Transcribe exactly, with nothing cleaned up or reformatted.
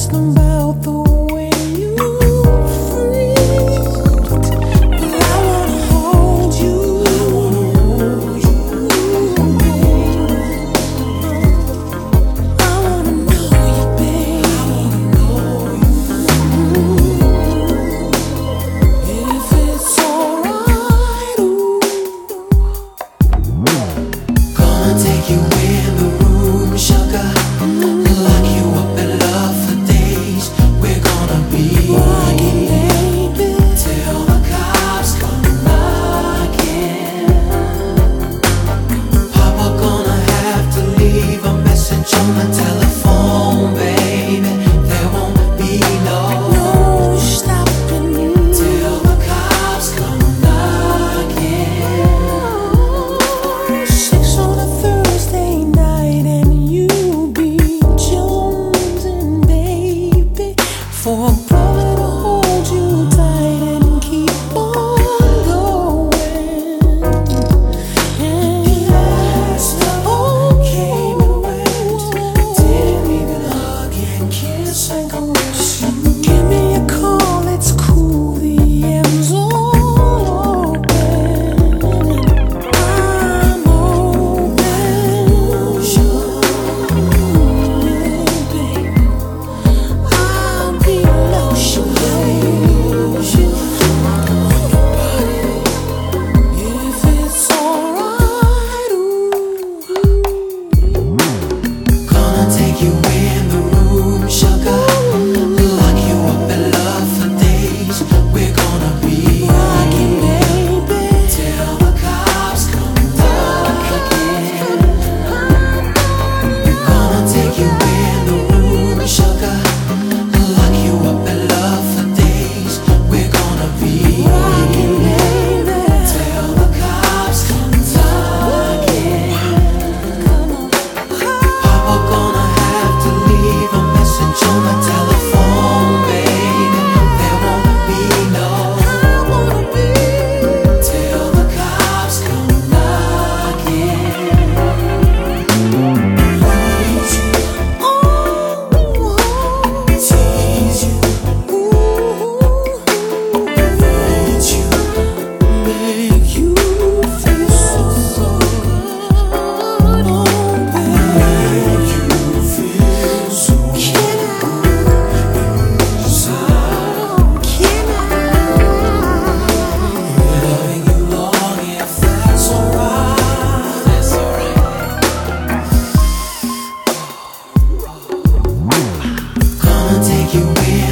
asking about the way you freaked. Well, I wanna hold you. I wanna hold you, baby. I wanna know you, baby. I wanna know you. If it's alright, ooh. Gonna take you in the room, sugar. Lock you up in love for days. We're gonna be Rockin', baby, till the cops come knocking. Papa gonna have to leave a message on the telephone, baby. There won't be no no stopping you. till the cops come knocking. Six on a Thursday night and you be jonesing, baby, for a brother to hold you tight and keep on going. And Last love came and went. Didn't even hug and kiss and caress you. give me a call, it's cool, the M's all open. I'm open, sure, baby. I'll be lotion, lotion on your body. If it's alright, ooh. Gonna take you in the room, sugar. Lock you up in love for days. We're gonna be Rockin', baby, till the cops come knocking. Gonna take you in the room, sugar. Lock you up in love for days. We're gonna be rockin', baby. till the cops come knocking. Come on. Papa gonna have to leave a message on the telephone, baby. There won't be no I wanna be till the cops come knocking. Tease you, hurt you, make you feel so good, oh make you feel so can I? loving you long if that's alright. That's alright. Gonna take you in